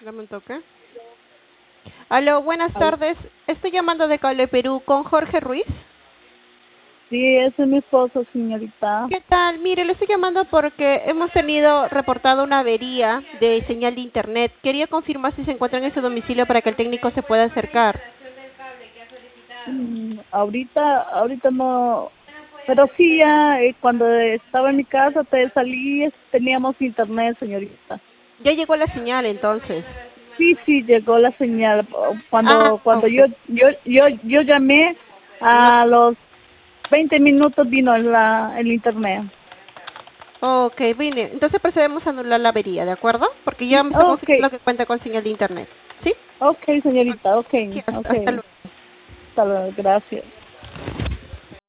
Dame un toque. Aló, buenas Aló. tardes. Estoy llamando de Cable Perú con Jorge Ruiz. Sí, ese es mi esposo, señorita. ¿Qué tal? Mire, le estoy llamando porque hemos tenido reportado una avería de señal de internet. Quería confirmar si se encuentra en ese domicilio para que el técnico se pueda acercar. Ahorita no, pero sí, ya cuando estaba en mi casa te salí, teníamos internet, señorita. Ya llegó la señal entonces. Sí, sí, llegó la señal. Ah, Cuando ok. yo llamé, No. a los 20 minutos vino el internet. Ok, vine. Entonces procedemos a anular la avería, ¿de acuerdo? Porque ya Sí, me está okay, confirmando que cuenta con señal de internet. ¿Sí? okay, Ok. señorita, Sí, okay, hasta okay. luego. Hasta luego, gracias.